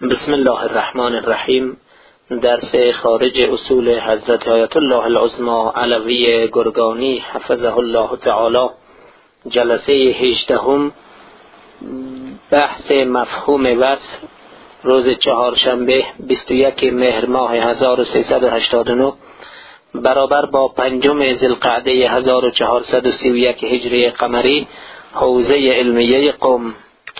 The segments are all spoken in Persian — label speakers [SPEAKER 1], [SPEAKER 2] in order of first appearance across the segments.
[SPEAKER 1] بسم الله الرحمن الرحیم. درس خارج اصول حضرت آیت الله العظمی علوی گرگانی حفظه الله تعالی، جلسه 18، بحث مفهوم وصف، روز چهارشنبه 21 مهر ماه 1389 برابر با 5 ذوالقعده 1431 هجری قمری، حوزه علمیه قم.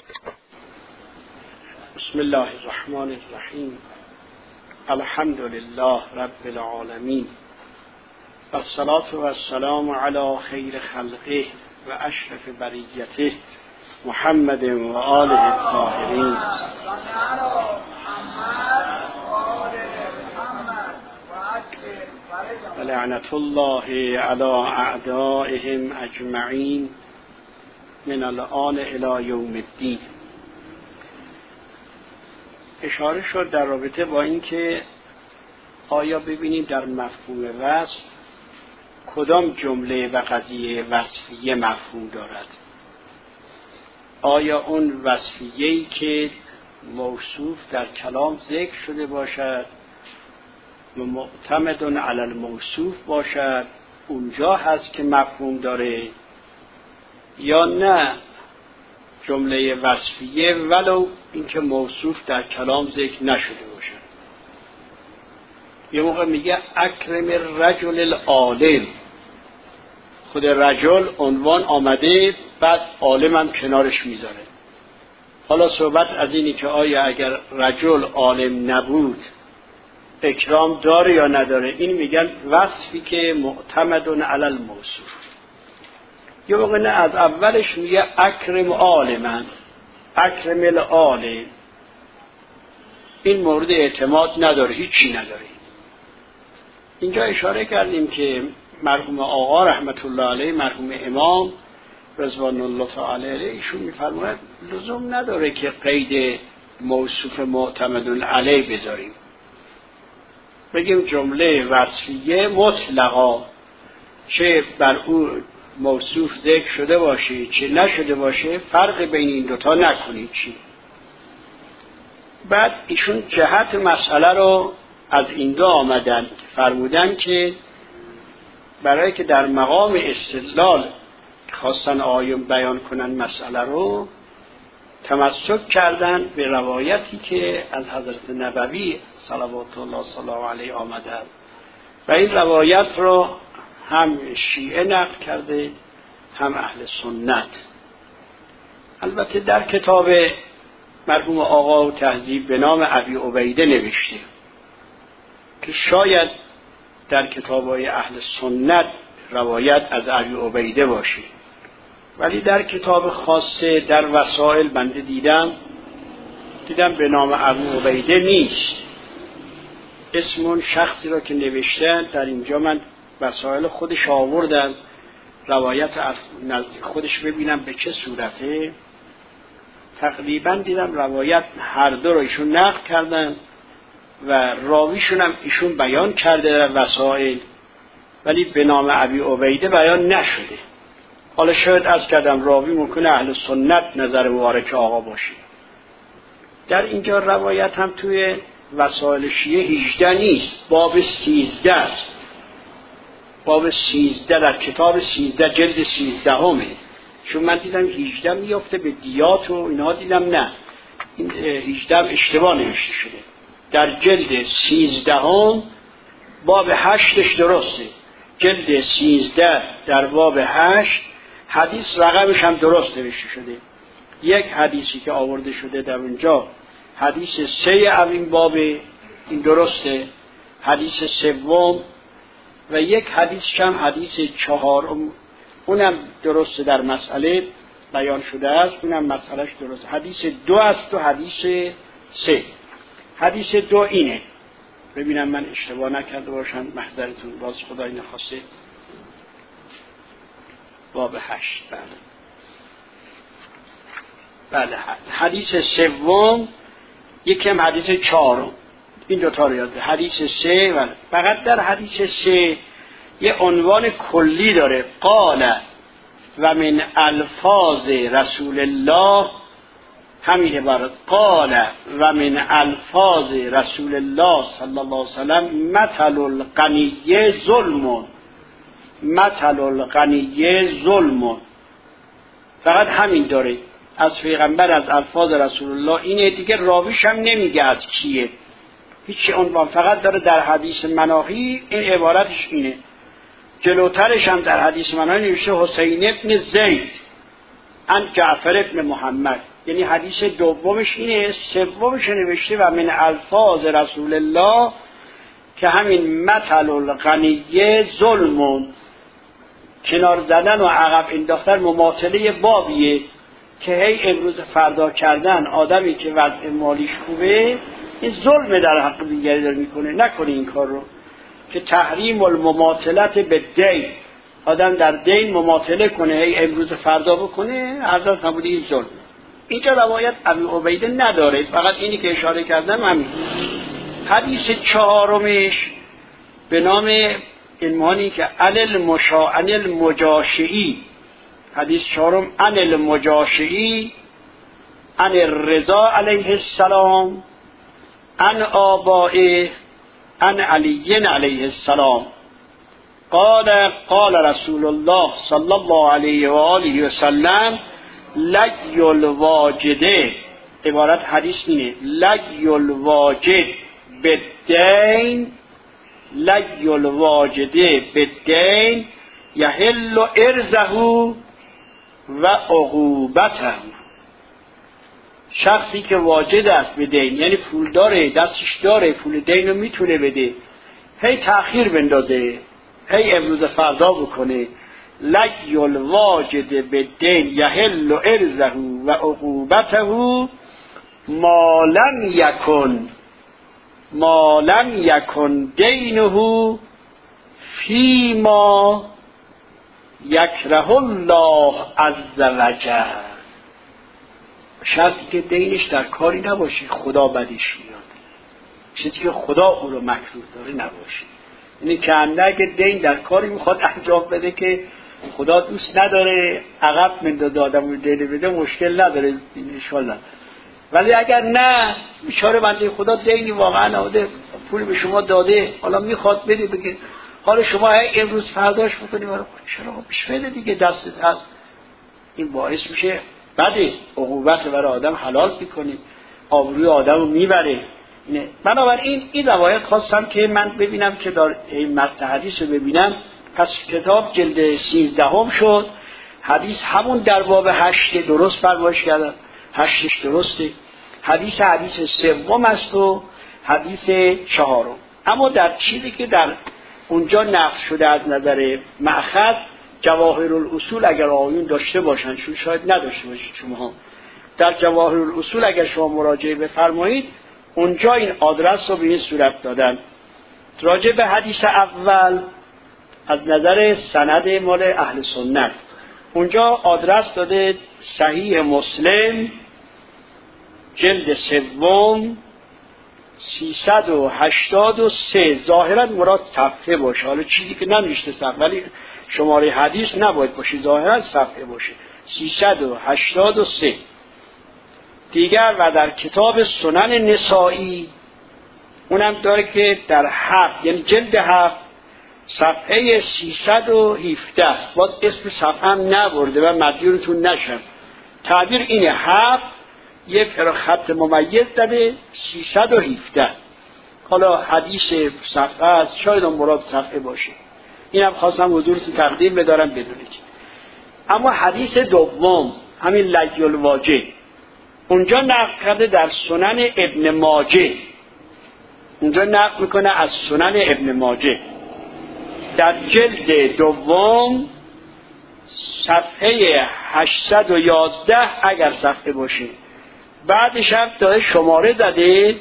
[SPEAKER 2] بسم الله الرحمن الرحیم. الحمد لله رب العالمین و الصلاة و السلام علی خیر خلقه و اشرف بریته محمد و آله الطاهرین. و لعنت الله علی اعدائهم اجمعین من الآن الی یوم الدین. اشاره شد در رابطه با اینکه آیا ببینیم در مفهوم وصف کدام جمله و قضیه وصفیه مفهوم دارد. آیا اون وصفیه‌ای که موصوف در کلام ذکر شده باشد و معتمد علی الموصوف باشد اونجا هست که مفهوم داره، یا نه جمله وصفیه ولو اینکه موصوف در کلام ذکر نشده باشد. یه موقع میگه اکرم الرجل العالم، خود رجل عنوان آمده، بعد عالم هم کنارش میذاره. حالا صحبت از اینی که آیا اگر رجل عالم نبود اکرام داره یا نداره، این میگن وصفی که معتمد علی الموصوف. یه موقع نه، از اولش میگه اکرم عالمن، اکرم العالم، این مورد اعتماد نداره، هیچی نداره. اینجا اشاره کردیم که مرحوم آقا رحمت الله علیه، مرحوم امام رضوان الله تعالی علیه، ایشون میفرماید لزوم نداره که قید موصوف معتمد علیه بذاریم، بگیم جمله وصفیه مطلقا، چه بر او موصوف ذکر شده باشه چه نشده باشه، فرق بین این دوتا نکنید. چی؟ بعد ایشون جهت مسئله رو از این دو آمدن، فرمودن که برای که در مقام استدلال خواستن آیون بیان کنن مسئله رو، تمسک کردن به روایتی که از حضرت نبوی صلوات الله صلی علیه آمده و این روایت رو هم شیعه نقل کرده هم اهل سنت. البته در کتاب مرحوم آقا و تهذیب به نام ابی عبیده نوشته که شاید در کتاب‌های اهل سنت روایت از ابی عبیده باشه، ولی در کتاب خاصه در وسائل بنده دیدم به نام ابی عبیده نیست. اسم اون شخصی را که نوشتن در اینجا من وسائل خودش آوردن، روایت از نزدیک خودش ببینم به چه صورته. تقریبا دیدم روایت هر دو رو ایشون نقل کردن و راویشون هم ایشون بیان کرده در وسائل، ولی به نام ابی عبیده بیان نشده. حالا شاید از کردم راوی ممکنه اهل سنت نظر مبارک آقا باشه. در اینجا روایت هم توی وسائل شیعه 18 نیست، باب 13 است. باب 13 در کتاب 13 جلد 13 همه. چون من دیدم 18 میافته به دیات و اینها، دیدم نه، این 18 اشتباه نوشته شده. در جلد 13 هم باب 8ش درسته، جلد 13 در باب 8 حدیث رقمش هم درست نوشته شده. یک حدیثی که آورده شده در اونجا حدیث 3 این باب، این درسته، حدیث 3 و یک حدیث کم حدیث 4 اونم درسته، در مسئله بیان شده است، اونم مسئلهش درسته. حدیث 2 است و حدیث 3. حدیث 2 اینه، ببینم من اشتباه نکرده باشم، محضرتون باز خدای نخواسته. باب 8 بله حدیث 3 یکم حدیث 4، این دوتا رو یاد. حدیث 3 و فقط در حدیث 3 یه عنوان کلی داره، قال و من الفاظ رسول الله همین عبارت قال و من الفاظ رسول الله صلی الله علیه وسلم مثل الغنی ظلم، مثل الغنی ظلم. فقط همین داره از پیغمبر، از الفاظ رسول الله اینه، دیگه راویش هم نمیگه از کیه، هیچ عنوان، فقط داره در حدیث مناهی این عبارتش اینه. جلوترش هم در حدیث مناهی نوشته حسین ابن زید عن جعفر ابن محمد، یعنی حدیث دومش اینه. سومش نوشته و من الفاظ رسول الله که همین مثل الغنی ظلم، کنار زدن و عقب انداختن مماثله بابیه که هی امروز فردا کردن آدمی که وضع مالیش خوبه این ظلم در حق دیگری داره میکنه، نکنه این کار رو. که تحریم المماثلت به دین، آدم در دین مماثله کنه هی امروز فردا بکنه، حضرت فرموده این ظلم. اینجا روایت ابی عبیده نداره، فقط اینی که اشاره کردم همین. حدیث چهارمش به نام عنوانی که عن المجاشعی، حدیث چهارم عن المجاشعی عن الرضا علیه السلام عن آبائه عن علی علیه السلام قال قال رسول الله صلی الله علیه و آله و سلم لgy الواجده، عبارت حدیث اینه لgy الواجد بالدین، لgy الواجده بالدین یحل ارزه و عقوبته. شخصی که واجد است به دین، یعنی پول داره، دستش داره، پول دین رو میتونه بده، هی تأخیر بندازه، هی امروز فردا بکنه. لgy الواجد بالدین یحل ارزه و عقوبته ما لم یکن دینه فیما یکره الله عز وجل. شرطی که دینش در کاری نباشه خدا بدش میاد، چیزی که خدا او رو مکروه داره نباشه. یعنی که اگه دین در کاری میخواد انجام بده که خدا دوست نداره، عقب مندازه آدم رو دین بده، مشکل نداره انشالله. ولی اگر نه، بیچاره بنده خدا دینی واقعا ناده، پول به شما داده، حالا میخواد بده بگه حالا شما امروز فرداش بکنی برای چرا پیش بده دیگه، دستت هست. این باعث میشه بده، عقوبت برای آدم حلال میکنه، آبروی آدم رو میبره. بنابراین این روایت خواستم که من ببینم که در این متن حدیث رو ببینم. پس کتاب جلد 13 شد، حدیث همون در باب 8 درست فرمایش کردم، 8 درسته، حدیث سوم است و حدیث 4. اما در چیزی که در اونجا نقل شده از نظر مأخذ، جواهر الاصول اگر آیون داشته باشن، چون شاید نداشته باشید شما، در جواهر الاصول اگر شما مراجعه بفرمایید اونجا این آدرس رو به این صورت دادن. راجع به حدیث اول از نظر سند مال اهل سنت اونجا آدرس داده صحیح مسلم جلد 3 383. ظاهرا مراد صفحه باشه، حالا چیزی که نمیشته صفحه، ولی شماره حدیث نباید باشه، ظاهرا صفحه باشه 383. دیگر و در کتاب سنن نسائی اونم داره که در 7 یعنی جلد 7 صفحه 317. باز اسم صفحه هم نبرده و مدیونتون نشم، تعبیر اینه 7 یک خط ممیز داده 317. حالا حدیث صفحه است، شاید اون مراد صفحه باشه، اینم خواستم حضورتون تقدیم بدارم بدونید. اما حدیث دوم همین لgy الواجد اونجا نقل کرده در سنن ابن ماجه، اونجا نقل میکنه از سنن ابن ماجه در جلد 2 صفحه 811 اگر صفحه باشه. بعدش هم داره شماره داده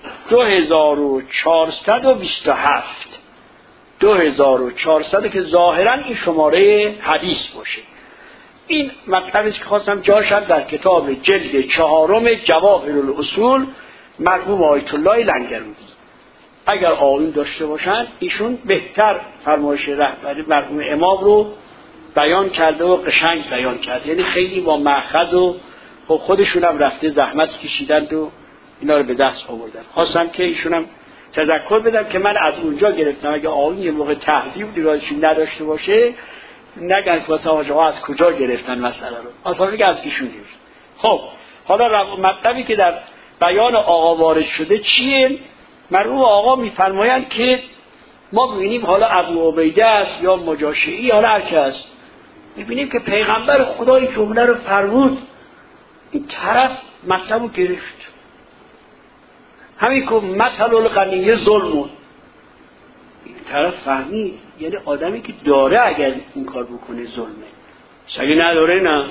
[SPEAKER 2] 2427 2400 که ظاهرا این شماره حدیث باشه. این مطلبی که خواستم جاشم در کتاب جلد 4 جواهر الاصول مرحوم آیت الله لنگرودی. اگر آیون داشته باشن ایشون بهتر فرمایش رهبری مرحوم امام رو بیان کرده و قشنگ بیان کرده، یعنی خیلی با مأخذ و خب خودشون هم رفته زحمت کشیدند و اینا رو به دست آوردن. خواستم که ایشون هم تذکر بدم که من از اونجا گرفتم، اگه آقایون یه موقع تهذیب دیگرشون نداشته باشه نگن که واسه آقا از کجا گرفتن مسئله رو، اصلا میگه از ایشون گرفت. خب حالا مطلبی که در بیان آقا وارد شده چیه؟ مرحوم آقا میفرمایند که ما ببینیم حالا ابو عبیده است یا مجاشعی حالا هر کس، میبینیم که پیغمبر خدای جمله رو فرمود، این طرف مطلب رو گرفت، همین که مثل الغنی ظلمون، این طرف فهمید یعنی آدمی که داره اگر این کار بکنه ظلمه، سگه نداره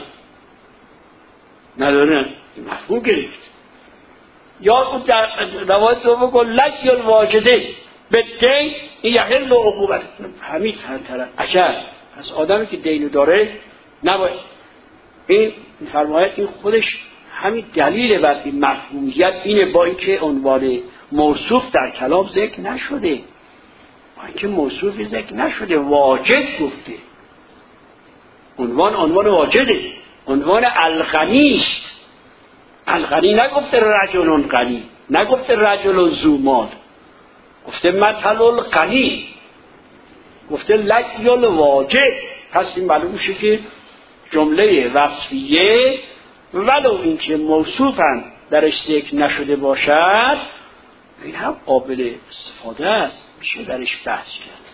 [SPEAKER 2] نداره این مفهوم گرفت. یا اون در روایت رو بگو لکی الواجده بدین این یحل و عقوبت، همین طرف عجب از آدمی که دینو داره نباید این فرمایت، این خودش همین دلیل بر این مفهومیت اینه، با اینکه عنوان موصوف در کلام ذکر نشده، با اینکه موصوف ذکر نشده، واجد گفته، عنوان واجده، عنوان الغنی است. الغنی نگفته رجل غنی، نگفته رجل ذو مال، گفته مثل الغنی، گفته لکی الواجد. پس این معلوم میشه که جمله وصفیه ولو اینکه موصوفاً درش ذکر نشده باشد این هم قابل استفاده است، میشه درش بحث کرد.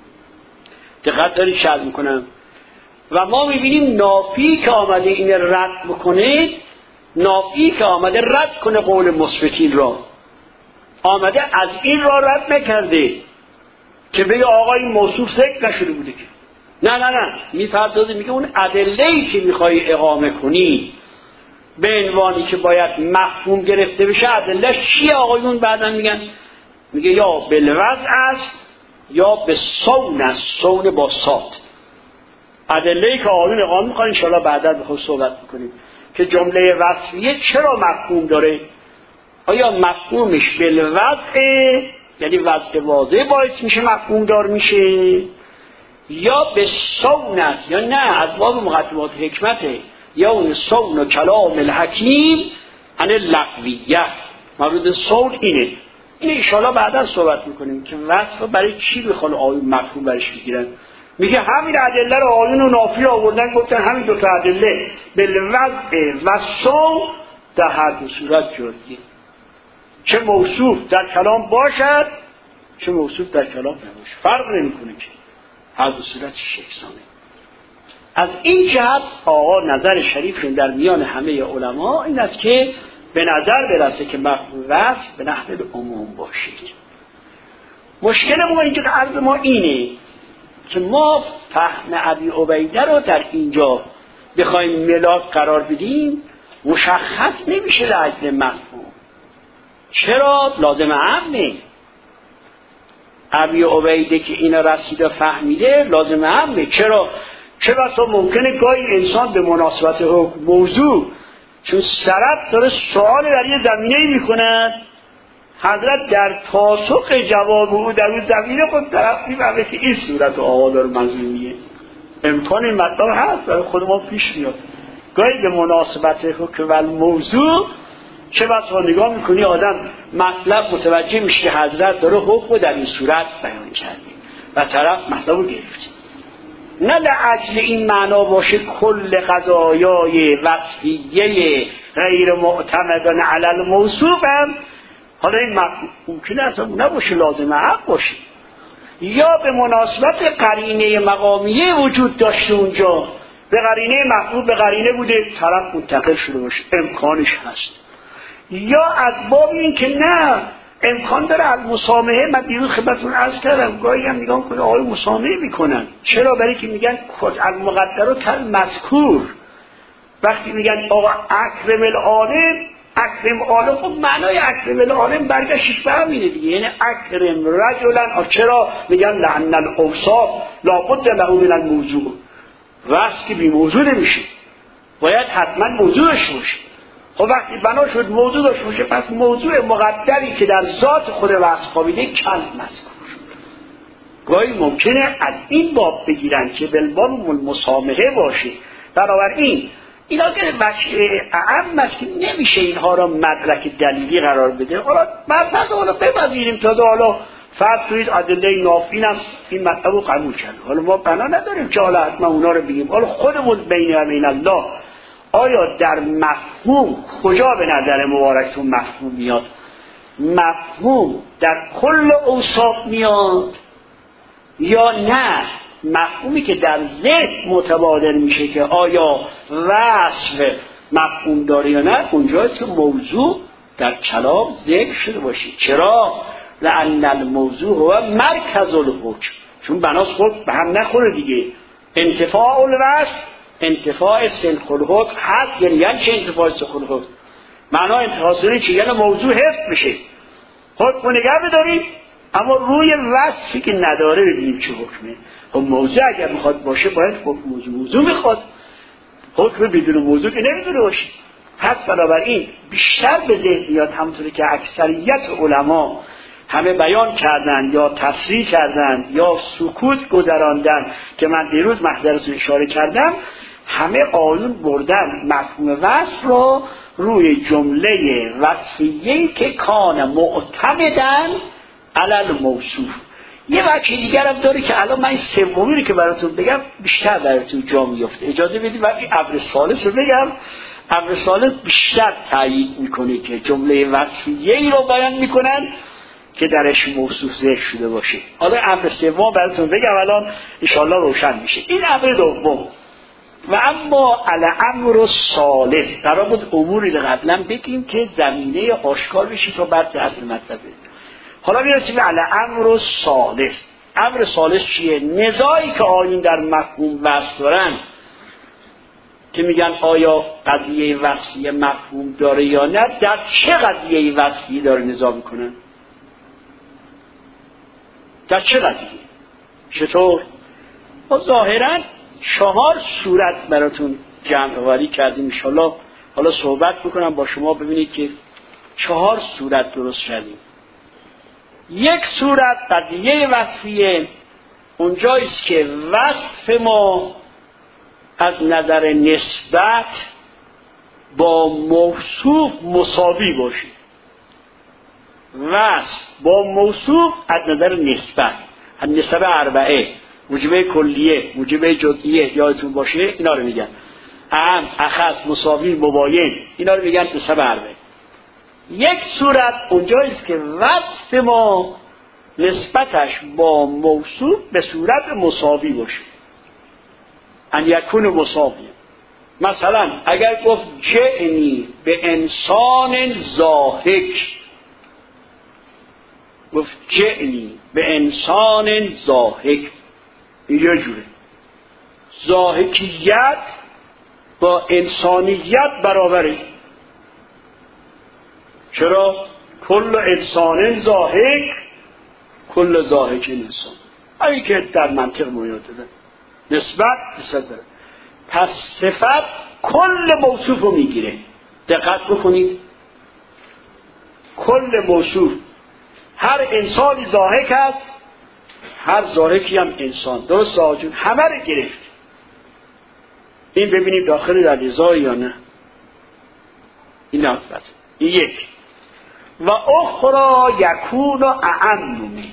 [SPEAKER 2] دقت دارید شرح میکنم. و ما میبینیم نافی که آمده این رد بکنه، نافی که آمده رد کنه قول مثبتین را، آمده از این را رد نکرده که بگه آقا این موصوف ذکر نشده بوده که نه میپردازه، میگه اون ادله‌ای که میخوای اقامه کنی به عنوانی که باید مفهوم گرفته بشه، ادله‌اش چیه آقایون؟ بعدن میگه یا بالوضع است یا به صون است، صون با صاد. ادله‌ای که آقایون اقامه میکنن ان شاءالله بعدا بخوام صحبت میکنیم که جمله وصفیه چرا مفهوم داره، آیا مفهومش بالوضع یعنی وضع واضح باعث میشه مفهوم دار میشه، یا به صون است، یا نه از باب مقدمات حکمته، یا اون صون و کلام الحکیم عن اللغویه. مورد صون اینه انشاءالله بعدا صحبت میکنیم که وصف برای چی بخوان آیون مفهوم برش بگیرن. میگه همین ادله رو آیون و نافی آوردن، گفتن همین دوتا ادله بالوضع و صون در هر دو صورت جوریه، چه موصوف در کلام باشد چه موصوف در کلام نباشه، فرق نمیکنه که هر دو صورت یکسانه. از این جهت آقا نظر شریفشون در میان همه علما این است که به نظر برسه که مفهوم وصف به نحو عموم باشید. مشکل ما اینجا عرض ما اینه که ما فهم ابی عبیده رو در اینجا بخوایم ملاک قرار بدیم مشخص نمیشه در اجل مفهوم. چرا؟ لازم عمه. ابی عبیده که اینا رسیده فهمیده لازم عمه. چرا؟ چه بسا ممکنه گاهی انسان به مناسبت موضوع چون سرت داره سوال در یه زمینه میکنن، حضرت در پاسخ جواب او در اون زمینه خود طرف میفهمه که این صورت آقا داره منظومیه. امکان این مطلب هست برای خود ما پیش میاد. گاهی به مناسبت حکم و موضوع چه بسا نگاه میکنی آدم مطلب متوجه میشه که حضرت داره حکم در این صورت بیان کرده و طرف مطلب رو گرفت. نه لأجل این معنا باشه کل قضایای وصفیه غیر معتمدان علی الموصوف هم حالا این ممکنه اصلا نباشه، لازمه حق باشه، یا به مناسبت قرینه مقامیه وجود داشته اونجا، به قرینه مفعول به قرینه بوده طرف منتقل شده باشه، امکانش هست. یا از باب این که نه امکان داره المسامحه. من دیروز خدمتتون عرض کردم گاهی هم نگاه کنه آقای مسامحه میکنن. چرا؟ برای که میگن المقدر کل مذکور. وقتی میگن آقا اکرم العالم، اکرم عالم، خب معنای اکرم العالم برگشتش به همینه دیگه، یعنی اکرم رجلا. چرا میگن لعن الاوصاف لابد له من الموضوع، وصف که بی موضوع نمیشه، باید حتما موضوعش باشه. خب وقتی بنا شد موضوع داشته باشه، پس موضوع مقدری که در ذات خود وصف خوابیده کل مذکور. گاهی ممکنه از این باب بگیرن که بالباب المسامحه باشه. بنابراین اینا که وجه اعم است که نمیشه اینها را مدرک دلیلی قرار بده. حالا مطلب حالا بپذیریم تا حالا فرض کنید ادله نافین هم این مطلب رو قبول کرد. حالا ما بنا نداریم که حالا حتما اونا رو بگیم. حالا خودمون بین الله آیا در مفهوم کجا به نظر مبارکتون مفهوم میاد؟ مفهوم در کل اوصاف میاد یا نه مفهومی که در ذهن متبادر میشه که آیا وصف مفهوم داره یا نه، اونجاست که موضوع در کلام ذکر شده باشه. چرا؟ لأن الموضوع هو مرکز الحکم، چون بناس خود به هم نخوره دیگه. انتفاع الوصف انتفاع سنخ الحکم هست، یعنی چه انتفاع سنخ الحکم؟ معنی انتفاع سنخ چه؟ یعنی موضوع حفظ بشه، حکم نگه بداریم اما روی وصفی که نداره ببینیم چه حکمه. خب موضوع اگر میخواد باشه باید حکم موضوع میخواد، حکم بدون موضوع که نمیتونه باشه. پس بنابراین بیشتر به ذهن میاد همونطوری که اکثریت علما همه بیان کردن یا تصریح کردن یا سکوت گذراندن که من دیروز محضرتون اشاره کردم، همه آیون بردن مفهوم وصف رو روی جمله وصفیه‌ای که کان معتمدن علی الموصوف. یه وجه دیگر هم داره که الان من این سومی رو که براتون بگم بیشتر براتون جا میفته. اجازه بدید من این ابر ثالث رو بگم. ابر ثالث بیشتر تایید میکنه که جمله وصفیه‌ای رو بیان میکنن که درش موصوف ذکر شده باشه. حالا امر سوم براتون بگم الان ان شاءالله روشن میشه. این امر دوم. و اما الامر الثالث، قرار بود اموری قبلا بگیم که زمینه آشکار بشه تا بعد اصل مطلب. حالا میرسیم به الامر الثالث. امر ثالث چیه؟ نزاعی که آیین در مفهوم وصف دارن که میگن آیا قضیه وصفی مفهوم داره یا نه، در چه قضیه وصفی داره نزاع میکنن؟ در چه قضیه؟ چطور؟ ما ظاهراً 4 صورت براتون جمع آوری کردیم. انشالله حالا صحبت بکنم با شما ببینید که 4 صورت درست کردیم. یک صورت قضیه وصفیه، اونجاییست که وصف ما از نظر نسبت با موصوف مساوی باشه. وصف با موصوف از نظر نسبت، از نسبت اربعه، موجبه کلیه، موجبه جزئیه یادتون باشه، اینا رو میگن. اعم، اخص، مساوی، مباین، اینا رو میگن نسبت اربعه. یک صورت اونجاییست که وصف ما نسبتش با موصوف به صورت مساوی باشه، ان یکون مساوی. مثلا اگر گفت جئنی به انسان ضاحک، گفت جئنی به انسان ضاحک، یه جوره ضاحکیت با انسانیت برابره. چرا؟ کل انسان ضاحک کل ضاحک انسان، همین که در منطق موجود داره، نسبت داره. پس صفت کل موصوف رو میگیره. دقت بکنید، کل موصوف، هر انسانی ضاحک هست، هر ضاحکی هم انسان. درست آجون همه رو گرفت. این ببینید داخل در رضا یا نه. این نقطه این یک. و اخرى یکون اعم.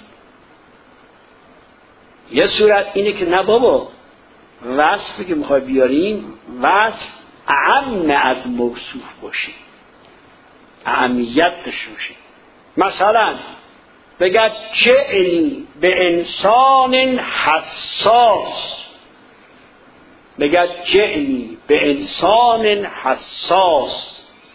[SPEAKER 2] یه صورت اینه که نه بابا، وصفی که میخوای بیاریم وصف اعم از موصوف باشه، اعمیت داشته باشه. مثلا بگد جئنی به انسان حساس، بگد جئنی به انسان حساس.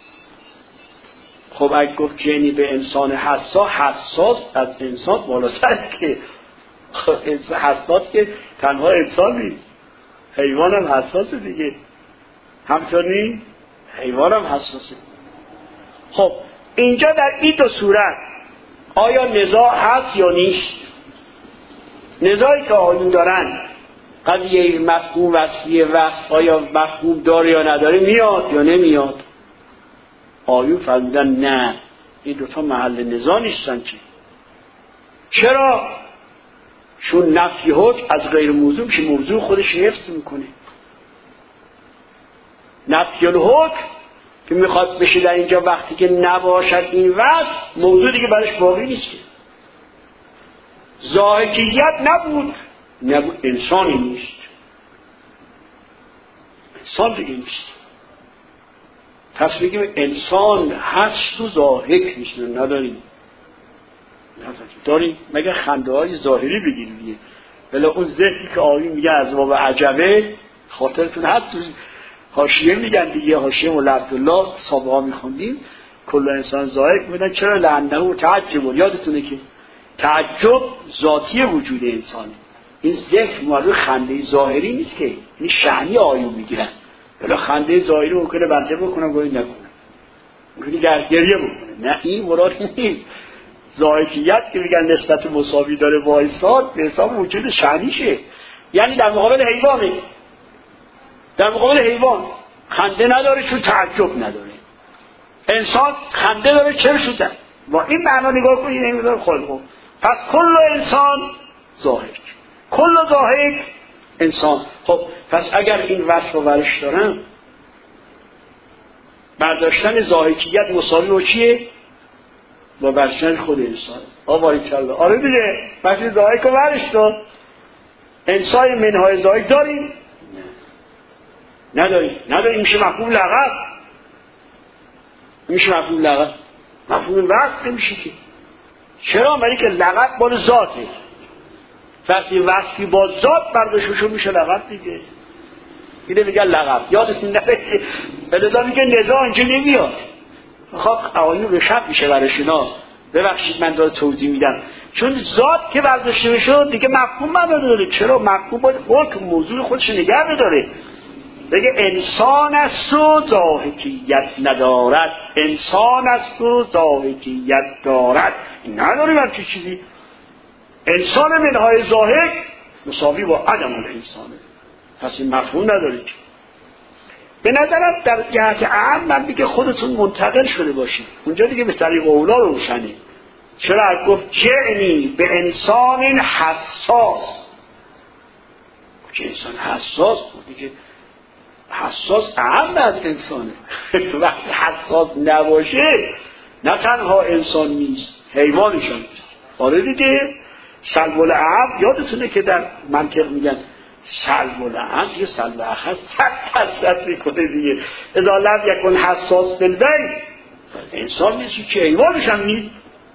[SPEAKER 2] خب اگه گفت جئنی به انسان حساس از انسان بالاتر که حساس که تنها انسان نیست، حیوان هم حساسه دیگه، همچنین حیوان هم حساسه. خب اینجا در این دو صورت آیا نزاع هست یا نیست؟ نزاعی که آیون دارن قضیه مفهوم وصفیه وصف آیا مفهوم داره یا نداره، میاد یا نمیاد؟ آیون فرمودن نه، این دوتا محل نزاع نیستن. چرا؟ چون نفی حکم از غیر موضوع که موضوع خودش حفظ میکنه. نفی الحکم که میخواد بشه در اینجا وقتی که نباشد این وصف موضوع دیگه برش باقی نیست که ضاحکیت نبود انسانی نیست، انسان دیگه نیست. پس بگیم انسان هست و ضاحک نیست. نداریم داریم مگه خنده های ظاهری بگیریم دیگه. بلا اون ذکری که آیین میگه از باب عجبه خاطرتون هست حاشیه میگن دیگه، حاشیه مولا عبدالله سابقا میخوندیم کل انسان ضاحک میدن. چرا؟ لعنه و تعجب. یادتونه که تعجب ذاتی وجود انسانه. این ذکر مورد خنده ظاهری نیست که این شأنی آیون میگیرن. بلا خنده ظاهری ممکنه بنده بکنم گاهی نکنم، ممکنه گریه بکنه. نه این مراد نیست. ضاحکیت که میگن نسبت مساوی داره با انسان به حساب وجود شأنیشه. یعنی در مقابل حیوانه، در مقابل حیوان خنده نداره چون تعجب نداره. انسان خنده داره چرا شده؟ با این معنا نگاه کنید این نمیدار خلقو. پس کل انسان ضاحک، کل ضاحک انسان. خب پس اگر این وصف رو برش دارم، برداشتن ضاحکیت مساوی با چیه؟ با برداشتن خود انسان. باریکالله. آره دیگه وقتی ضاحک رو برش دار، انسان منهای ضاحک داریم؟ نداریم. میشه مفهوم لغت، میشه مفهوم لغت، مفهوم وصف نمیشه که. چرا؟ برای که لغت مال ذاته. وقتی وصفی با ذات برداشتشو میشه لغت دیگه. اینه میگن لغت. یادتون نره که بلدا میگه نزاع اینجا نمیاد. خب آیون روشن میشه برش اینا. ببخشید من داره توضیح میدم. چون ذات که برداشته میشه دیگه مفهوم نداره. چرا؟ مفهوم باید حکم موضوع خودش نگه بداره. بگه انسان است و ضاحکیت ندارد، انسان است و ضاحکیت دارد. نداریم همچه چیزی. انسان منهای ضاحک مساوی با عدم الانسانه. پس این مفهوم ندارید. به نظرم در جهت اعم من دیگه خودتون منتقل شده باشید اونجا دیگه به طریق اولا روشنه. چرا؟ گفت جعنی به انسان حساس. که انسان حساس بود دیگه، حساس اهم از انسانه. وقتی حساس نباشه نه تنها انسان نیست حیوانشان نیست. آره دیگه سلب العقل یادتونه که در منطق میگن سلب العقل یا سلب اخذ 100% میکنه دیگه. اذا لم یکن حساس بالبین انسان نیست که حیوانشان نیست.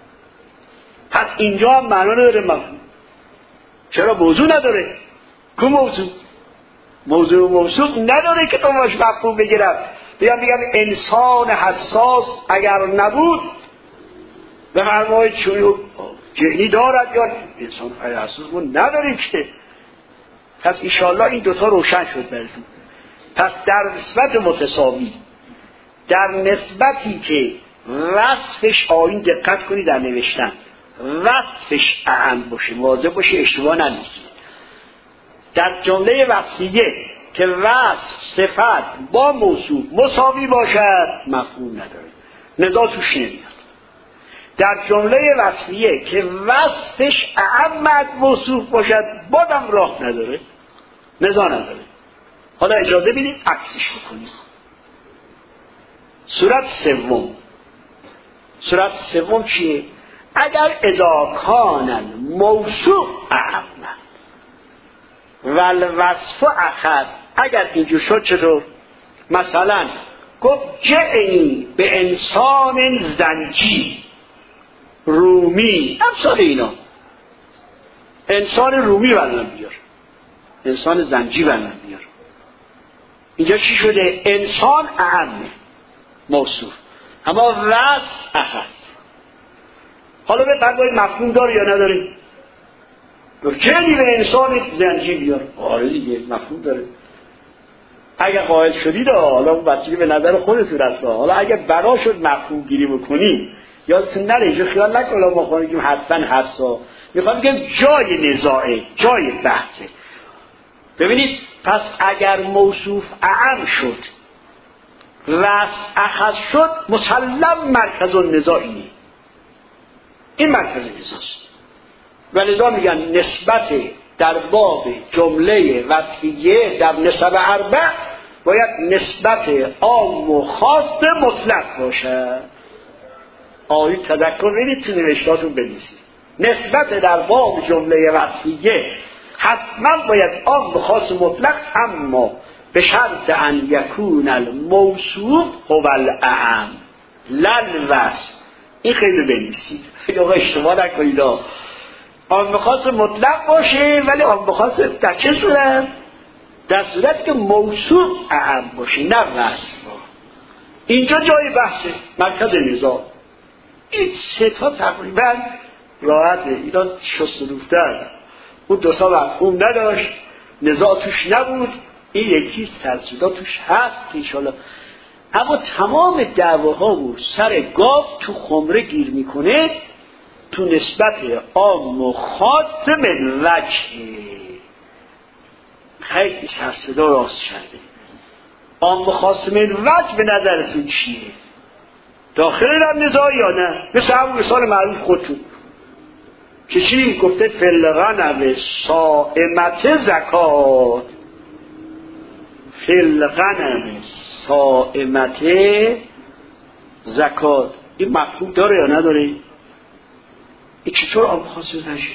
[SPEAKER 2] پس اینجا هم معنا نداره مفهوم. چرا؟ موضوع نداره. که موضوع موصوف نداره که تو باش مفهوم بگیرم. بگم انسان حساس اگر نبود به فرمایید چون جهنی دارد یا انسان حساس بود نداریم که. پس انشاءالله این دوتا روشن شد براتون. پس در نسبت متساوی، در نسبتی که وصفش آیین دقت کنی در نوشتن وصفش اعم باشه، واضح باشه، اشتباه ننویسید. در جمله وصفیه که وصف صفت با موصوف مساوی باشد مفهوم نداره، نزاع توش نمیاد. در جمله وصفیه که وصفش اعم از موصوف باشد بازم راه نداره، نزاع نداره. حالا اجازه بدید عکسش بکنیم. صورت سوم چیه؟ اگر اذا کان موصوف اعم والوصف اخذ، اگر اینجور شد چطور؟ مثلا گفت جعنی به انسان زنجی رومی، امثال اینا. انسان رومی برنم بیار، انسان زنجی برنم بیار. اینجا چی شده؟ انسان اعمه موصوف، اما وصف اخذ. حالا به فرمایید مفهوم داره یا نداره؟ جعنی به انسان زنجی بیار. آره دیگه مفهوم داره. اگه قائل شدید حالا اون بستگی به نظر خودتون است. حالا اگه بنا شد مفهوم گیری بکنیم یادتون نره اینجا خیال نکنه ما خواهیم حتما هستا، میخوام بگم جای نزاعه، جای بحثه. ببینید پس اگر موصوف اعم شد وصف اخذ شد مسلم مرکز النزاع اینه، این مرکز نزاعست. ولذا میگن نسبت در باب جمله وصفیه در نسب اربع باید نسبت عام و خاص مطلق باشد. آیه تذکر بدید تو نوشتاتون بنویسید. نسبت در باب جمله وصفیه حتما باید عام و خاص مطلق، اما به شرط ان یکون الموصوف هو الاعم لا الوصف. این خیلی بنویسید. آقا اشتباه نکنید. عام و خاص مطلق باشه، ولی عام و خاص در چه صورت؟ در صورتی که موصوف اعم باشه، نه وصف. اینجا جای بحثه، مرکز نظام. این سه تا تقریبا راحته. اینا شست روفتر. اون دو سال مفهوم نداشت، نزاع توش نبود. این یکی سرسودا توش هست انشالله. اما تمام دعواها و سر گاو تو خمره گیر میکنه تو نسبت عام و خاص من وجه. خیلی سرسودا راست کرده. عام و خاص من وجه به نظرتون چیه؟ داخل هم نزاع یا نه؟ مثل همون مثال معروف خودتون که چی؟ گفته فلغنم صائمت زکات. فلغنم صائمت زکات این مفهوم داره یا نداره؟ این چطور عام خاص نشه؟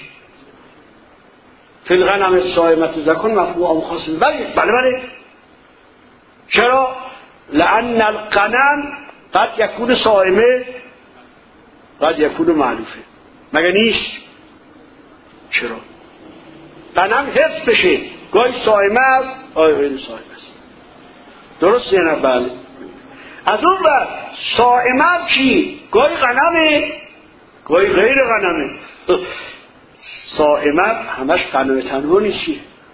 [SPEAKER 2] فلغنم صائمت زکات مفهوم عام خاص نشه؟ بله. چرا؟ لأن الغنم قد یکون صائمه قد یکون معلوفه. مگه نیست؟ چرا؟ غنم حفظ بشه، گاهی صائمه است، گاهی غیر صائمه است. درسته نه؟ بله. از اون بعد صائمه هم چی؟ گاهی غنمه، گاهی غیر غنمه. صائمه همش غنم تنها نیست.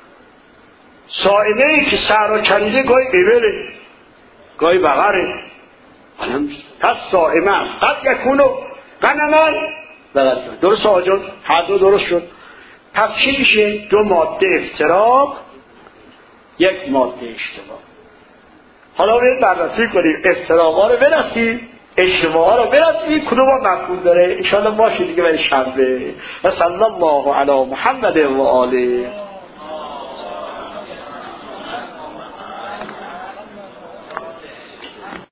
[SPEAKER 2] صائمه ای که صحرا کنیده گاهی ابله، گاهی بقره. پس صائمه قد یکونو غنمه. درست آجان، هر دو درست شد. پس چی میشه؟ دو ماده افتراق، یک ماده اشتباه. حالا باید بررسی کنیم افتراق ها رو برسیم، اشتباه ها رو برسیم، کدوم ها مفهوم داره. انشاءالله باشه دیگه برای شنبه. و صلی الله علی محمد و آله.